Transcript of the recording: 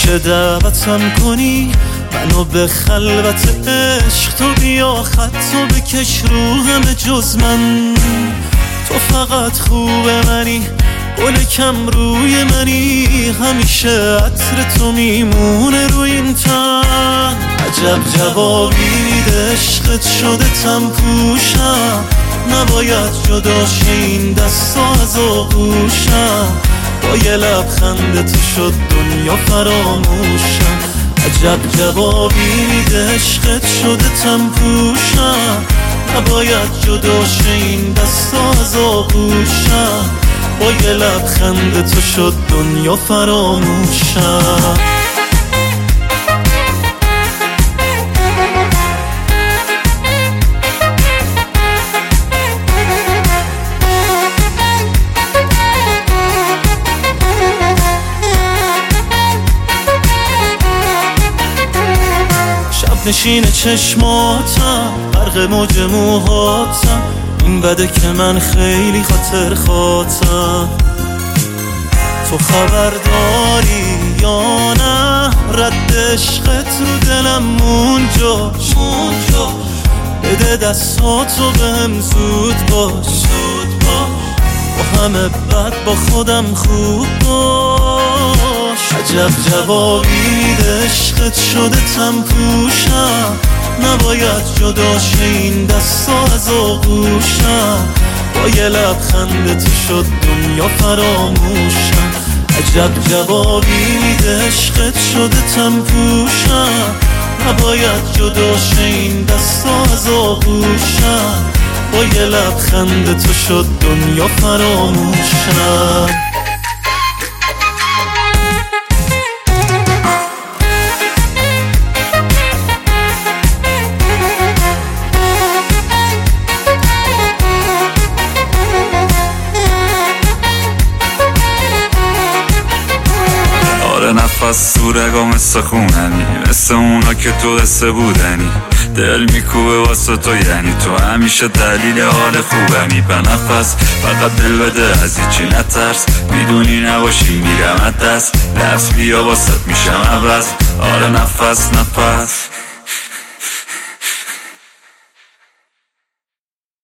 میشه دعوتم کنی منو به خلوت عشق، تو بیا خطو بکش رو همه جز من. تو فقط خوبه منی، گل کم روی منی، همیشه عطر تو میمونه رو این تن. عجب جوابی میده عشقت شده تم پوشم، نباید جدا شه این دستا از آغوشم. با یه لبخند تو شد دنیا فراموشم. عجب جوابی میده عشقت شده تم پوشم، نباید جدا شه این دستا از آغوشم. با یه لبخند تو شد دنیا فراموشم. شب نشین چشماتم، غرق موج موهاتم، این بده که من خیلی خاطر خواهتم. تو خبر داری یا نه رد عشقت رو دلم مونجاش. بده دستاتو بهم زود باش، با همه بد با خودم خوب باش. عجب جوابی میده عشقت شده تم پوشم، نباید جدا شه این دستا از آغوشم. با یه لبخند تو شد دنیا فراموشم. عجب جوابی میده عشقت شده تم پوشم، نباید جدا شه این دستا از آغوشم. با یه لبخند تو شد دنیا فراموشم. نفس تو رگا مثل خوننی، مثل اونا که تو قصه بودنی. دل میکوبه واسه تو، یعنی تو همیشه دلیل حال خوبنی. به نفس فقط دل بده از هیچی نترس، میدونی نباشی میرم از دست. درس بیا واسه میشم عوض. آره نفس